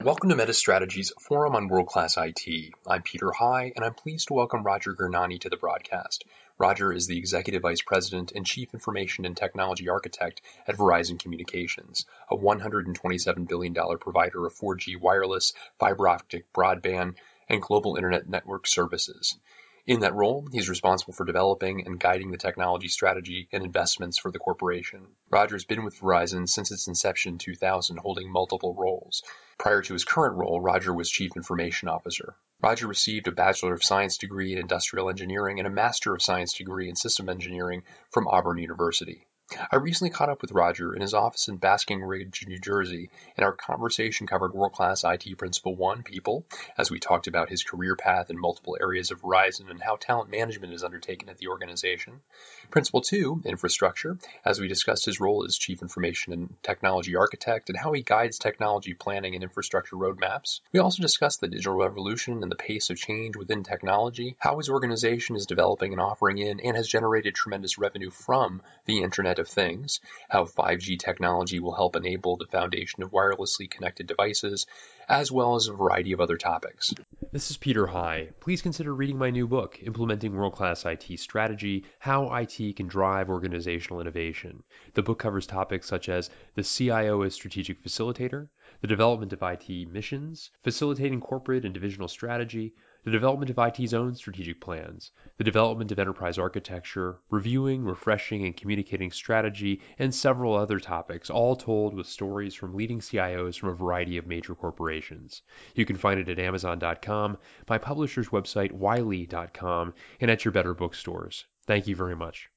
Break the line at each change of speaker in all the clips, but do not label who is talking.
Welcome to MetaStrategy's Forum on World-Class IT. I'm Peter High, and I'm pleased to welcome Roger Gurnani to the broadcast. Roger is the Executive Vice President and Chief Information and Technology Architect at Verizon Communications, a $127 billion provider of 4G wireless, fiber optic broadband, and global internet network services. In that role, he's responsible for developing and guiding the technology strategy and investments for the corporation. Roger's been with Verizon since its inception in 2000, holding multiple roles. Prior to his current role, Roger was Chief Information Officer. Roger received a Bachelor of Science degree in Industrial Engineering and a Master of Science degree in System Engineering from Auburn University. I recently caught up with Roger in his office in Basking Ridge, New Jersey, and our conversation covered world-class IT Principle 1, people, as we talked about his career path in multiple areas of Verizon and how talent management is undertaken at the organization. Principle 2, infrastructure, as we discussed his role as Chief Information and Technology Architect and how he guides technology planning and infrastructure roadmaps. We also discussed the digital revolution and the pace of change within technology, how his organization is developing and offering in and has generated tremendous revenue from the Internet of Things, how 5G technology will help enable the foundation of wirelessly connected devices, as well as a variety of other topics. This is Peter High. Please consider reading my new book, Implementing World-Class IT Strategy, How IT Can Drive Organizational Innovation. The book covers topics such as the CIO as strategic facilitator, the development of IT missions, facilitating corporate and divisional strategy, the development of IT's own strategic plans, the development of enterprise architecture, reviewing, refreshing, and communicating strategy, and several other topics, all told with stories from leading CIOs from a variety of major corporations. You can find it at Amazon.com, my publisher's website, Wiley.com, and at your better bookstores. Thank you very much.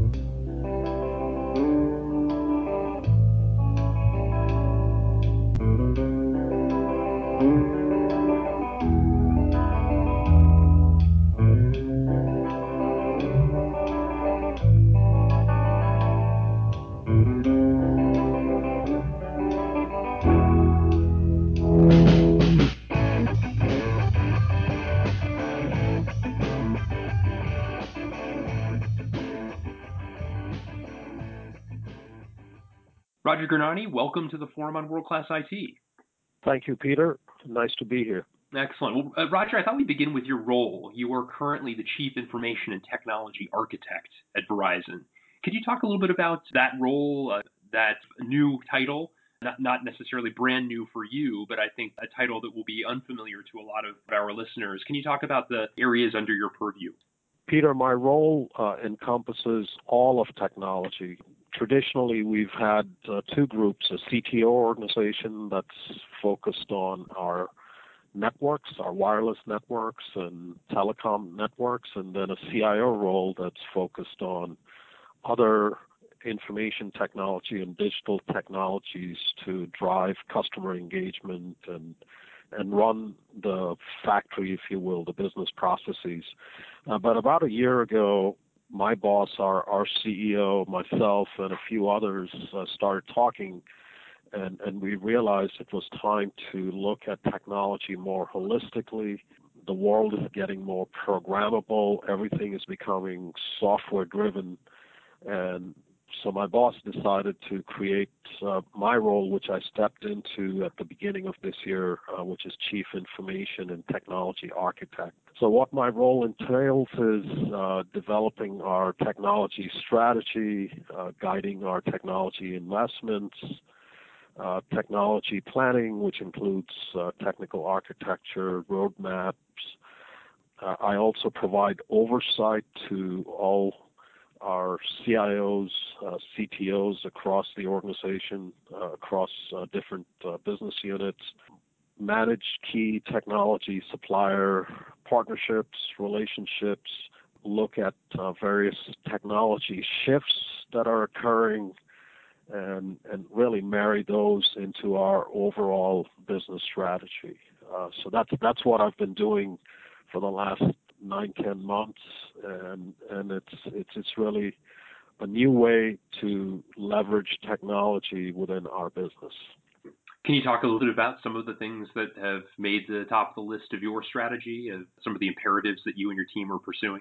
Roger Gurnani, welcome to the Forum on World-Class IT.
Thank you, Peter. Nice to be here.
Excellent. Well, Roger, I thought we'd begin with your role. You are currently the Chief Information and Technology Architect at Verizon. Could you talk a little bit about that role, that new title? Not necessarily brand new for you, but I think a title that will be unfamiliar to a lot of our listeners. Can you talk about the areas under your purview?
Peter, my role encompasses all of technology. Traditionally, we've had two groups, a CTO organization that's focused on our networks, our wireless networks and telecom networks, and then a CIO role that's focused on other information technology and digital technologies to drive customer engagement and run the factory, if you will, the business processes. But about a year ago, my boss, our CEO, myself, and a few others started talking, and we realized it was time to look at technology more holistically. The world is getting more programmable. Everything is becoming software-driven. And so my boss decided to create my role, which I stepped into at the beginning of this year, which is Chief Information and Technology Architect. So what my role entails is developing our technology strategy, guiding our technology investments, technology planning, which includes technical architecture, roadmaps. I also provide oversight to all our CIOs, CTOs across the organization, across different business units, manage key technology supplier partnerships, relationships, look at various technology shifts that are occurring, and really marry those into our overall business strategy. So that's what I've been doing for the last 9-10 months, and it's really a new way to leverage technology within our business.
Can you talk a little bit about some of the things that have made the top of the list of your strategy and some of the imperatives that you and your team are pursuing?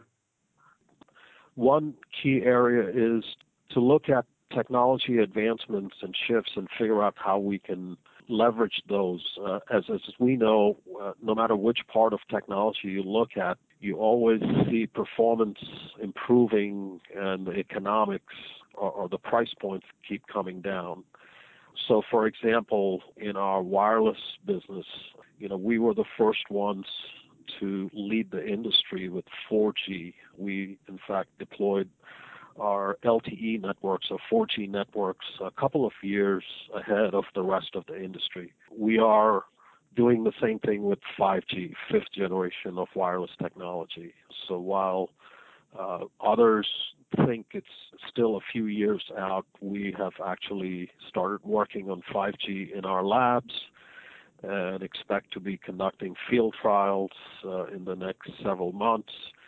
One key area is to look at technology advancements and shifts and figure out how we can leverage those. As we know, no matter which part of technology you look at, you always see performance improving and the economics or the price points keep coming down. So, for example, in our wireless business, we were the first ones to lead the industry with 4G. We, in fact, deployed our LTE networks or 4G networks a couple of years ahead of the rest of the industry. We are doing the same thing with 5G, fifth generation of wireless technology. So while others think it's still a few years out, we have actually started working on 5G in our labs and expect to be conducting field trials in the next several months.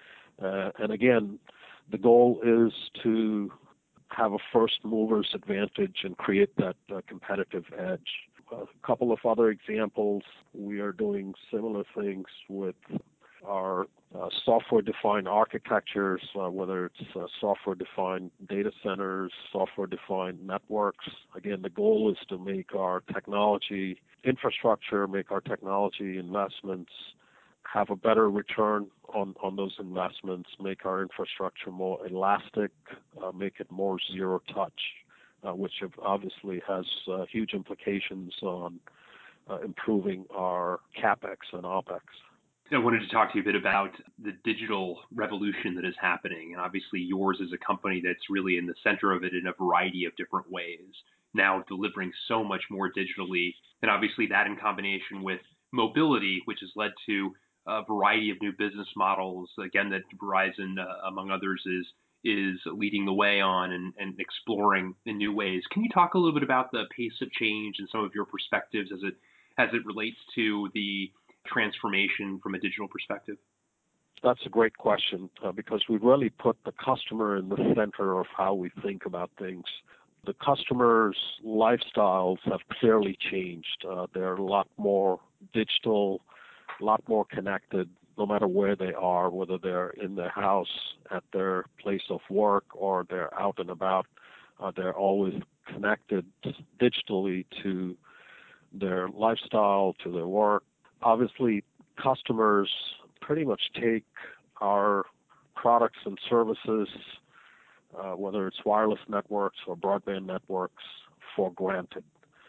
And again, the goal is to have a first mover's advantage and create that competitive edge. A couple of other examples, we are doing similar things with our software-defined architectures, whether it's software-defined data centers, software-defined networks. Again, the goal is to make our technology infrastructure, make our technology investments have a better return on those investments, make our infrastructure more elastic, make it more zero touch, which obviously has huge implications on improving our CapEx and OpEx.
I wanted to talk to you a bit about the digital revolution that is happening, and obviously yours is a company that's really in the center of it in a variety of different ways, now delivering so much more digitally, and obviously that in combination with mobility, which has led to a variety of new business models, again, that Verizon, among others, is leading the way on and exploring in new ways. Can you talk a little bit about the pace of change and some of your perspectives as it relates to the transformation from a digital perspective?
That's a great question because we really put the customer in the center of how we think about things. The customers' lifestyles have clearly changed. They're a lot more digital, a lot more connected, no matter where they are, whether they're in their house, at their place of work, or they're out and about. They're always connected digitally to their lifestyle, to their work. Obviously, customers pretty much take our products and services, whether it's wireless networks or broadband networks, for granted.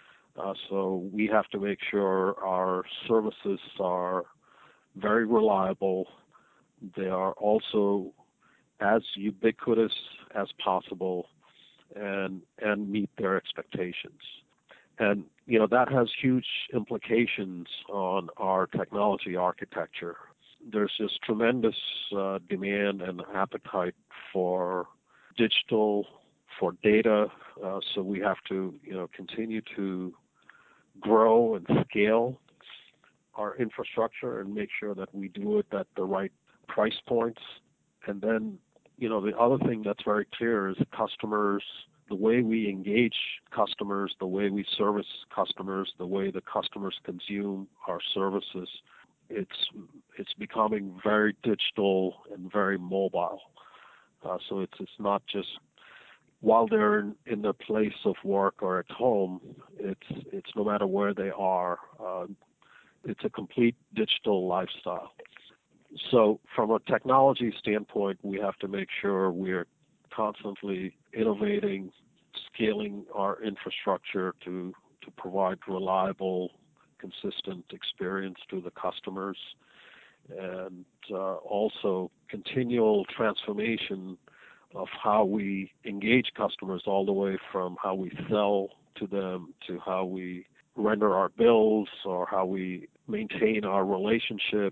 So we have to make sure our services are very reliable. They are also as ubiquitous as possible and meet their expectations. And, that has huge implications on our technology architecture. There's just tremendous demand and appetite for digital, for data. So we have to, continue to grow and scale our infrastructure and make sure that we do it at the right price points. And then, the other thing that's very clear is customers, the way we engage customers, the way we service customers, the way the customers consume our services, it's becoming very digital and very mobile. So it's not just while they're in their place of work or at home. It's no matter where they are. It's a complete digital lifestyle. So from a technology standpoint, we have to make sure we're constantly innovating, scaling our infrastructure to provide reliable, consistent experience to the customers, and also continual transformation of how we engage customers, all the way from how we sell to them to how we render our bills or how we maintain our relationship,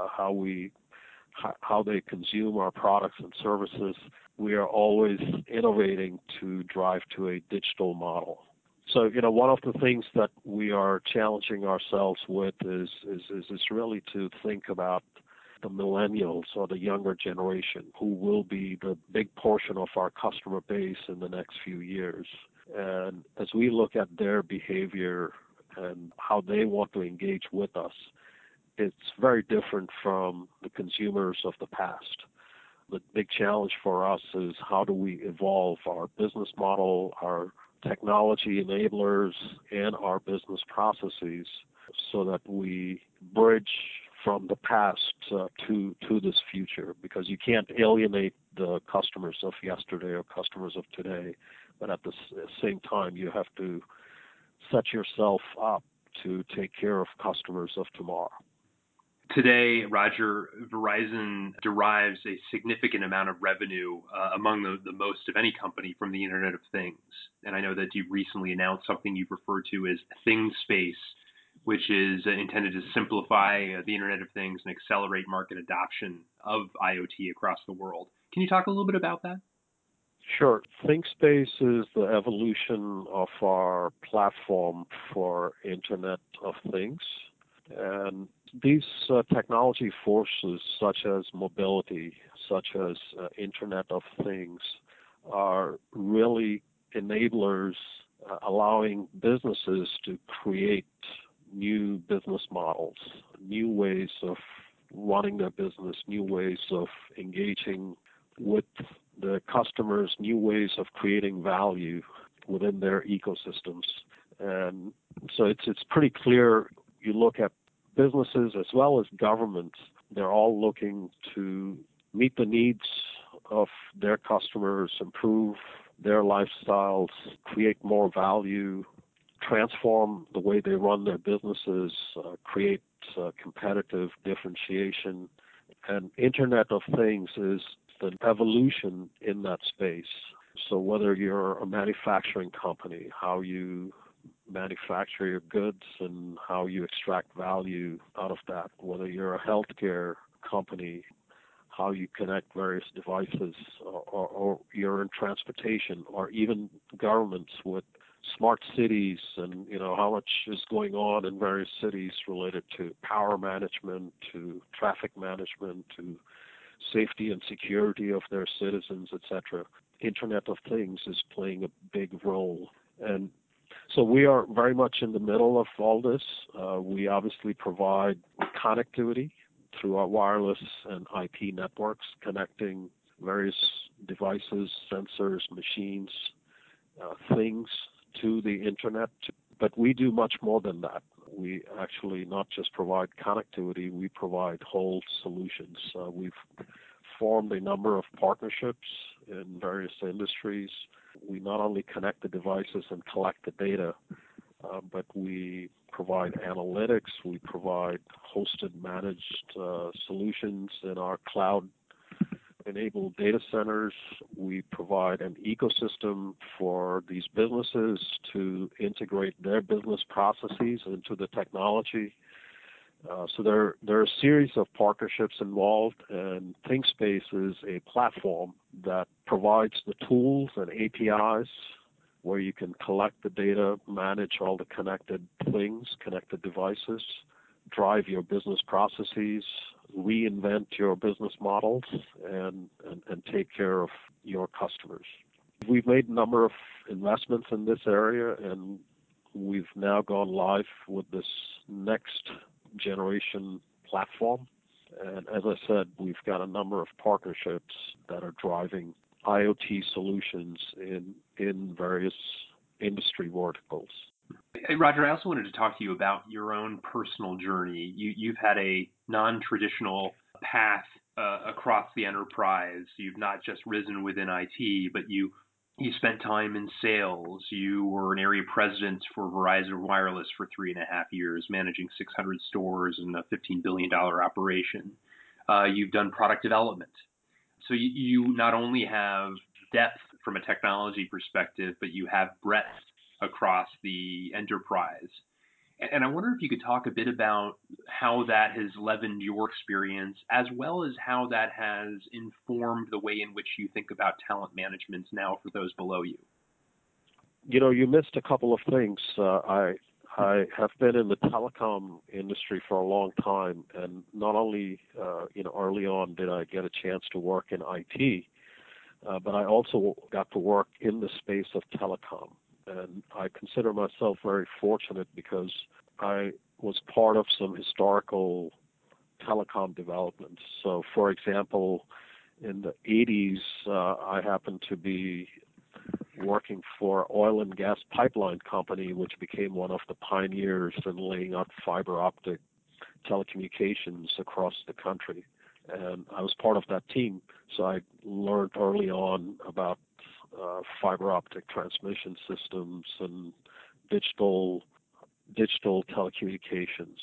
how they consume our products and services. We are always innovating to drive to a digital model. So, one of the things that we are challenging ourselves with is really to think about the millennials or the younger generation, who will be the big portion of our customer base in the next few years. And as we look at their behavior and how they want to engage with us, it's very different from the consumers of the past. The big challenge for us is how do we evolve our business model, our technology enablers in our business processes so that we bridge from the past to this future, because you can't alienate the customers of yesterday or customers of today, but at the same time you have to set yourself up to take care of customers of tomorrow.
Today, Roger, Verizon derives a significant amount of revenue among the most of any company from the Internet of Things. And I know that you've recently announced something you've referred to as ThingSpace, which is intended to simplify the Internet of Things and accelerate market adoption of IoT across the world. Can you talk a little bit about that?
Sure. ThingSpace is the evolution of our platform for Internet of Things. And these technology forces, such as mobility, such as Internet of Things, are really enablers allowing businesses to create new business models, new ways of running their business, new ways of engaging with the customers, new ways of creating value within their ecosystems. And so it's pretty clear. You look at businesses as well as governments, they're all looking to meet the needs of their customers, improve their lifestyles, create more value, transform the way they run their businesses, create competitive differentiation. And Internet of Things is the evolution in that space. So whether you're a manufacturing company, how you manufacture your goods and how you extract value out of that, whether you're a healthcare company, how you connect various devices, or you're in transportation, or even governments with smart cities and how much is going on in various cities related to power management, to traffic management, to safety and security of their citizens, etc. Internet of Things is playing a big role. And so we are very much in the middle of all this. We obviously provide connectivity through our wireless and IP networks, connecting various devices, sensors, machines, things to the Internet. But we do much more than that. We actually not just provide connectivity, we provide whole solutions. We've formed a number of partnerships in various industries. We not only connect the devices and collect the data, but we provide analytics, we provide hosted managed solutions in our cloud-enabled data centers. We provide an ecosystem for these businesses to integrate their business processes into the technology. So there are a series of partnerships involved, and ThingSpace is a platform that provides the tools and APIs where you can collect the data, manage all the connected things, connected devices, drive your business processes, reinvent your business models, and take care of your customers. We've made a number of investments in this area, and we've now gone live with this next generation platform. And as I said, we've got a number of partnerships that are driving IoT solutions in various industry verticals.
Hey, Roger, I also wanted to talk to you about your own personal journey. You've had a non-traditional path across the enterprise. You've not just risen within IT, but you spent time in sales. You were an area president for Verizon Wireless for 3.5 years, managing 600 stores and a $15 billion operation. You've done product development. So you not only have depth from a technology perspective, but you have breadth across the enterprise. And I wonder if you could talk a bit about how that has leavened your experience, as well as how that has informed the way in which you think about talent management now for those below you.
You missed a couple of things. I have been in the telecom industry for a long time, and not only early on did I get a chance to work in IT, but I also got to work in the space of telecom. And I consider myself very fortunate because I was part of some historical telecom developments. So, for example, in the 80s, I happened to be working for oil and gas pipeline company, which became one of the pioneers in laying out fiber optic telecommunications across the country. And I was part of that team, so I learned early on about fiber optic transmission systems and digital telecommunications.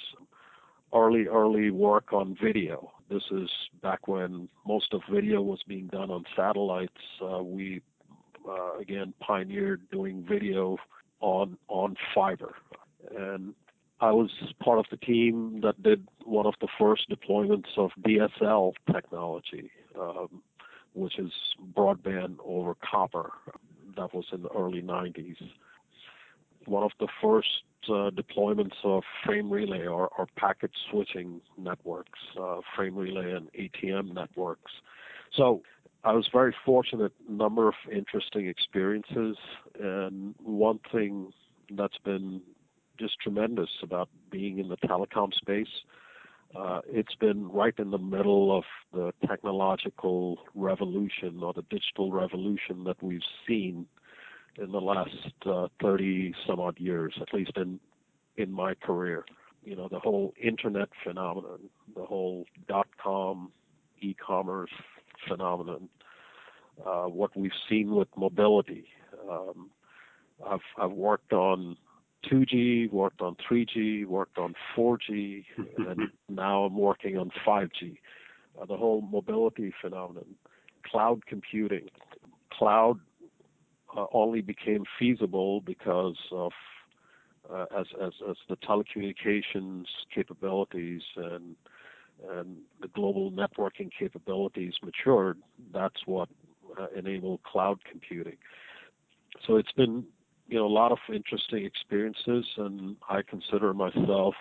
Early work on video. This is back when most of video was being done on satellites. We again pioneered doing video on fiber, and I was part of the team that did one of the first deployments of DSL technology, which is broadband over copper. That was in the early 90s. One of the first deployments of frame relay or packet switching networks, frame relay and ATM networks. So I was very fortunate, number of interesting experiences, and one thing that's been just tremendous about being in the telecom space, it's been right in the middle of the technological revolution or the digital revolution that we've seen in the last 30 some odd years, at least in my career. You know, the whole internet phenomenon, the whole .com e-commerce phenomenon, what we've seen with mobility. I've worked on 2G, worked on 3G, worked on 4G, and now I'm working on 5G. The whole mobility phenomenon, cloud computing. Cloud only became feasible because of as the telecommunications capabilities and the global networking capabilities matured. That's what enabled cloud computing. So it's been, you know, a lot of interesting experiences, and I consider myself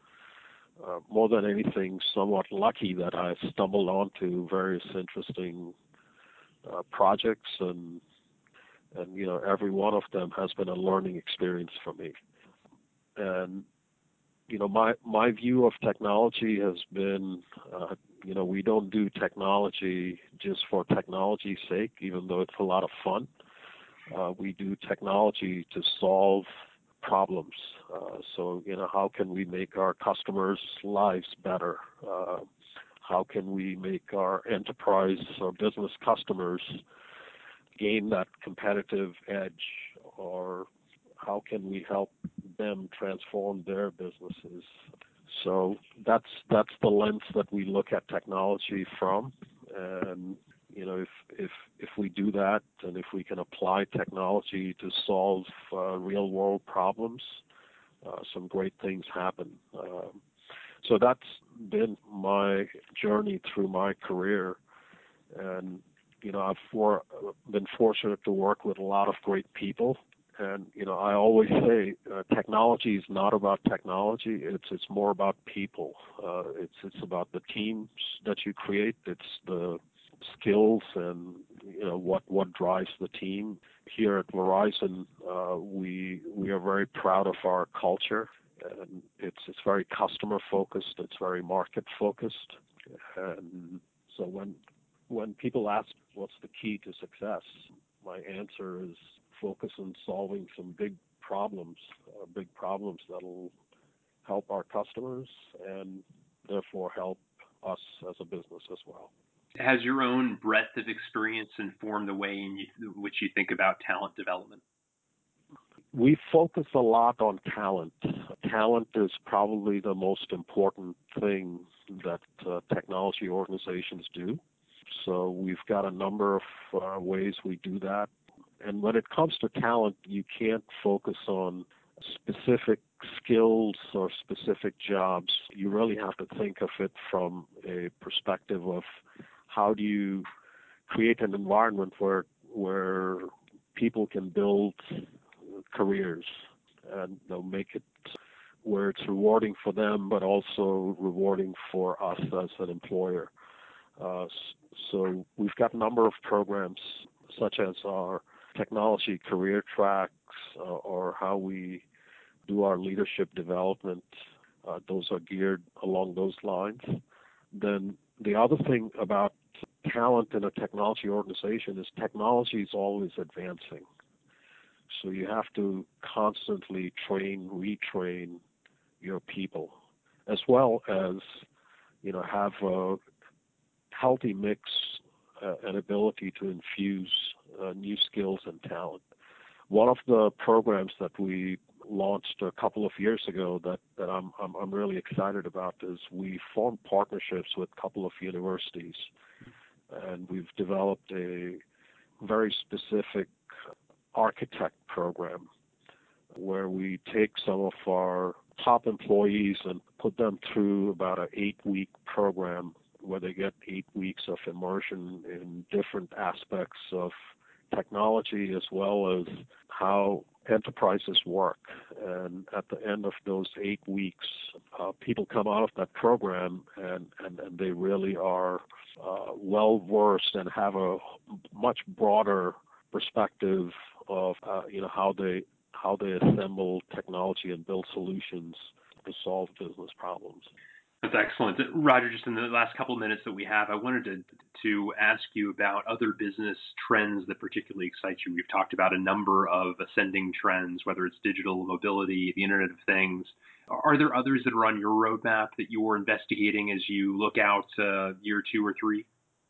more than anything somewhat lucky that I stumbled onto various interesting projects, and you know, every one of them has been a learning experience for me. And you know, my view of technology has been, you know, we don't do technology just for technology's sake, even though it's a lot of fun. We do technology to solve problems. So, you know, how can we make our customers' lives better? How can we make our enterprise or business customers gain that competitive edge? Or how can we help them transform their businesses? So that's the lens that we look at technology from. And you know, if we do that, and if we can apply technology to solve real world problems, some great things happen. So that's been my journey through my career, and you know, I've been fortunate to work with a lot of great people. And you know, I always say technology is not about technology. It's more about people. It's about the teams that you create. It's the skills and you know what drives the team. Here at Verizon, we are very proud of our culture, and it's very customer focused. It's very market focused. And so when people ask what's the key to success, my answer is focus on solving some big problems that'll help our customers and therefore help us as a business as well.
Has your own breadth of experience informed the way in which you think about talent development?
We focus a lot on talent. Talent is probably the most important thing that technology organizations do. So we've got a number of ways we do that. And when it comes to talent, you can't focus on specific skills or specific jobs. You really have to think of it from a perspective of how do you create an environment where people can build careers and they'll make it where it's rewarding for them, but also rewarding for us as an employer. So we've got a number of programs such as our technology career tracks or how we do our leadership development. Those are geared along those lines. Then the other thing about talent in a technology organization is technology is always advancing. So you have to constantly train, retrain your people, as well as, have a healthy mix and ability to infuse new skills and talent. One of the programs that we launched a couple of years ago that I'm really excited about is we formed partnerships with a couple of universities, and we've developed a very specific architect program where we take some of our top employees and put them through about an 8-week program where they get 8 weeks of immersion in different aspects of technology as well as how enterprises work. And at the end of those 8 weeks, people come out of that program and they really are well versed and have a much broader perspective of how they assemble technology and build solutions to solve business problems.
That's excellent. Roger, just in the last couple of minutes that we have, I wanted to ask you about other business trends that particularly excite you. We've talked about a number of ascending trends, whether it's digital mobility, the Internet of Things. Are there others that are on your roadmap that you're investigating as you look out year 2 or 3?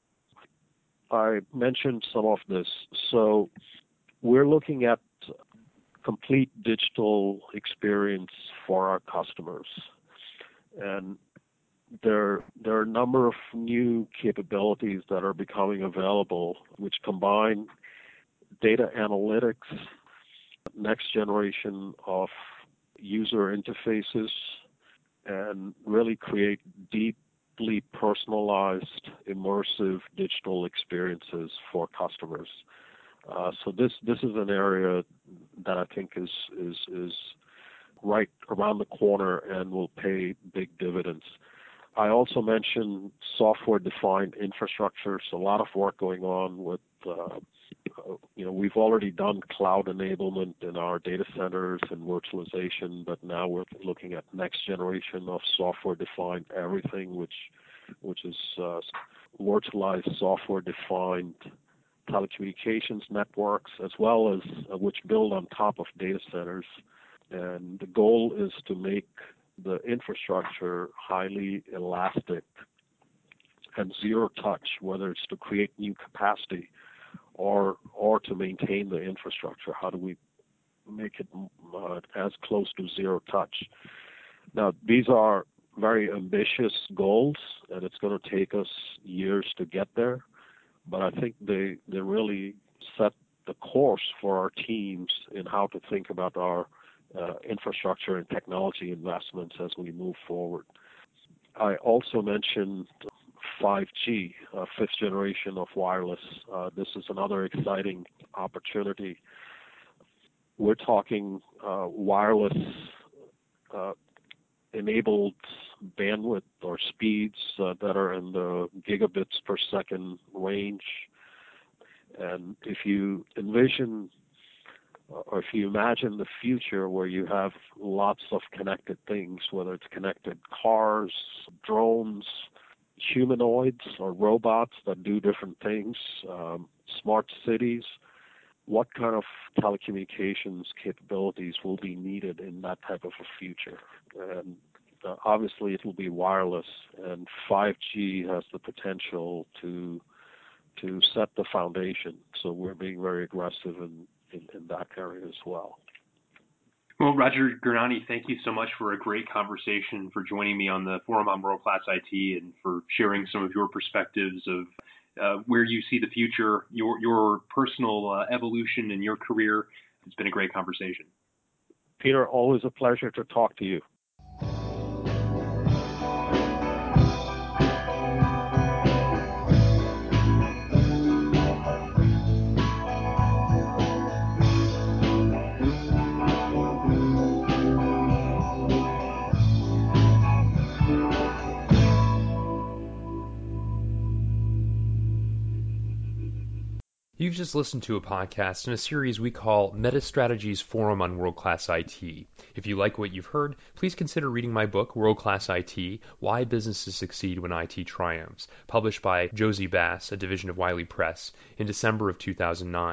I mentioned some of this. So we're looking at complete digital experience for our customers. And there are a number of new capabilities that are becoming available, which combine data analytics, next generation of user interfaces, and really create deeply personalized, immersive digital experiences for customers. So this is an area that I think is right around the corner and will pay big dividends. I also mentioned software-defined infrastructure. So a lot of work going on with, we've already done cloud enablement in our data centers and virtualization, but now we're looking at next generation of software-defined everything, which is virtualized software-defined telecommunications networks, as well as which build on top of data centers. And the goal is to make the infrastructure highly elastic and zero touch, whether it's to create new capacity or to maintain the infrastructure. How do we make it as close to zero touch? Now, these are very ambitious goals, and it's going to take us years to get there. But I think they really set the course for our teams in how to think about our infrastructure and technology investments as we move forward. I also mentioned 5G, fifth generation of wireless. This is another exciting opportunity. We're talking wireless enabled bandwidth or speeds that are in the gigabits per second range. And if you envision or if you imagine the future where you have lots of connected things, whether it's connected cars, drones, humanoids or robots that do different things, smart cities, what kind of telecommunications capabilities will be needed in that type of a future? And obviously it will be wireless, and 5G has the potential to set the foundation. So we're being very aggressive in that area as well.
Well, Roger Gurnani, thank you so much for a great conversation, for joining me on the Forum on World Class IT, and for sharing some of your perspectives of where you see the future, your personal evolution in your career. It's been a great conversation.
Peter, always a pleasure to talk to you.
You've just listened to a podcast in a series we call MetaStrategy's Forum on World Class IT. If you like what you've heard, please consider reading my book, World Class IT, Why Businesses Succeed When IT Triumphs, published by Josie Bass, a division of Wiley Press, in December of 2009.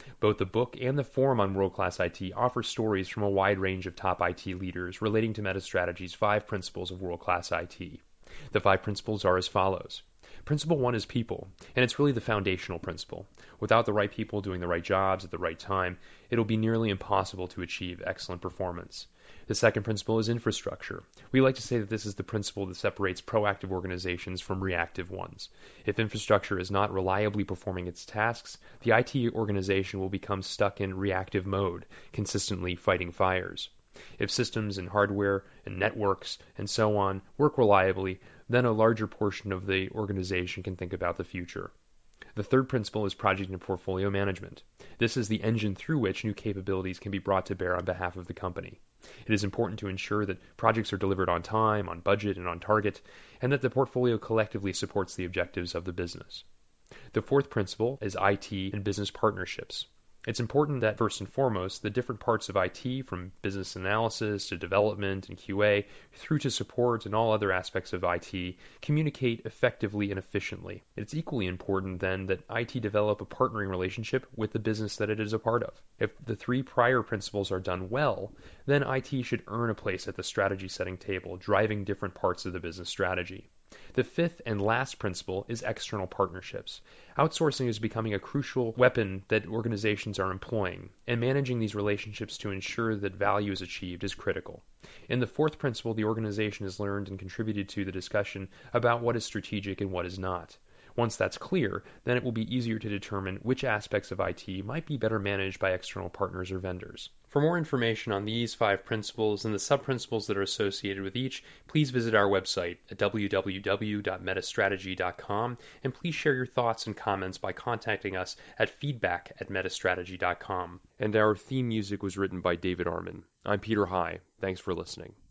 Both the book and the forum on world-class IT offer stories from a wide range of top IT leaders relating to MetaStrategy's 5 principles of world-class IT. The 5 principles are as follows. Principle 1 is people, and it's really the foundational principle. Without the right people doing the right jobs at the right time, it'll be nearly impossible to achieve excellent performance. The second principle is infrastructure. We like to say that this is the principle that separates proactive organizations from reactive ones. If infrastructure is not reliably performing its tasks, the IT organization will become stuck in reactive mode, consistently fighting fires. If systems and hardware and networks and so on work reliably, then a larger portion of the organization can think about the future. The third principle is project and portfolio management. This is the engine through which new capabilities can be brought to bear on behalf of the company. It is important to ensure that projects are delivered on time, on budget, and on target, and that the portfolio collectively supports the objectives of the business. The fourth principle is IT and business partnerships. It's important that, first and foremost, the different parts of IT, from business analysis to development and QA, through to support and all other aspects of IT, communicate effectively and efficiently. It's equally important, then, that IT develop a partnering relationship with the business that it is a part of. If the 3 prior principles are done well, then IT should earn a place at the strategy setting table, driving different parts of the business strategy. The fifth and last principle is external partnerships. Outsourcing is becoming a crucial weapon that organizations are employing, and managing these relationships to ensure that value is achieved is critical. In the fourth principle, the organization has learned and contributed to the discussion about what is strategic and what is not. Once that's clear, then it will be easier to determine which aspects of IT might be better managed by external partners or vendors. For more information on these 5 principles and the sub-principles that are associated with each, please visit our website at www.metastrategy.com, and please share your thoughts and comments by contacting us at feedback@metastrategy.com. And our theme music was written by David Arman. I'm Peter High. Thanks for listening.